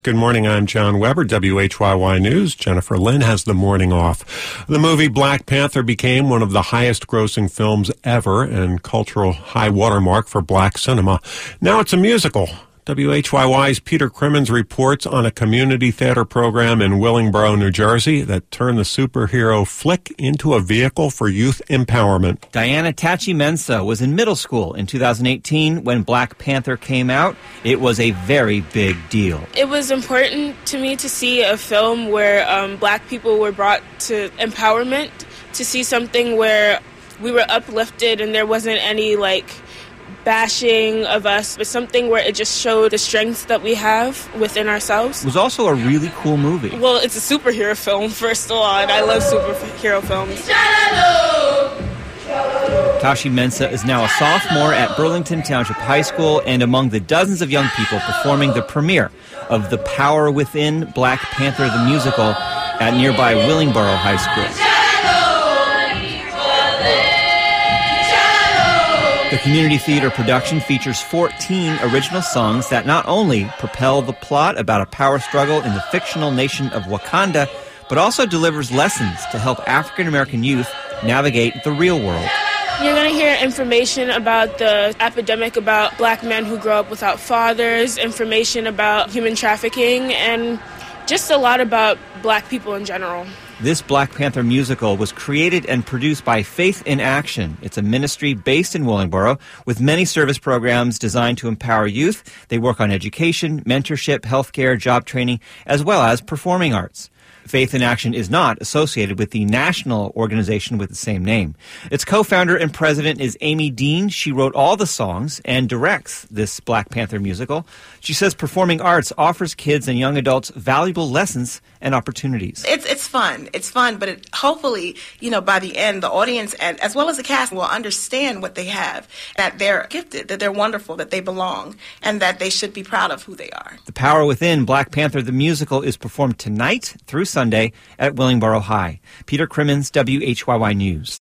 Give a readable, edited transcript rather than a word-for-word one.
Good morning, I'm John Weber, WHYY News. Jennifer Lynn has the morning off. The movie Black Panther became one of the highest-grossing films ever and cultural high watermark for black cinema. Now it's a musical. WHYY's Peter Crimmins reports on a community theater program in Willingboro, New Jersey that turned the superhero flick into a vehicle for youth empowerment. Diana Tachi-Mensah was in middle school in 2018 when Black Panther came out. It was a very big deal. It was important to me to see a film where black people were brought to empowerment, to see something where we were uplifted and there wasn't any, bashing of us, but something where it just showed the strengths that we have within ourselves. It was also a really cool movie. Well, it's a superhero film, first of all, and I love superhero films. Tachi-Mensah is now a sophomore at Burlington Township High School and among the dozens of young people performing the premiere of The Power Within Black Panther the Musical at nearby Willingboro High School. The community theater production features 14 original songs that not only propel the plot about a power struggle in the fictional nation of Wakanda, but also delivers lessons to help African-American youth navigate the real world. You're going to hear information about the epidemic about black men who grow up without fathers, information about human trafficking, and just a lot about black people in general. This Black Panther musical was created and produced by Faith in Action. It's a ministry based in Willingboro with many service programs designed to empower youth. They work on education, mentorship, healthcare, job training, as well as performing arts. Faith in Action is not associated with the national organization with the same name. Its co-founder and president is Amy Dean. She wrote all the songs and directs this Black Panther musical. She says performing arts offers kids and young adults valuable lessons and opportunities. It's fun. It's fun, but hopefully, by the end, the audience and as well as the cast will understand what they have, that they're gifted, that they're wonderful, that they belong, and that they should be proud of who they are. The Power Within Black Panther the Musical is performed tonight through Sunday at Willingboro High. Peter Crimmins, WHYY News.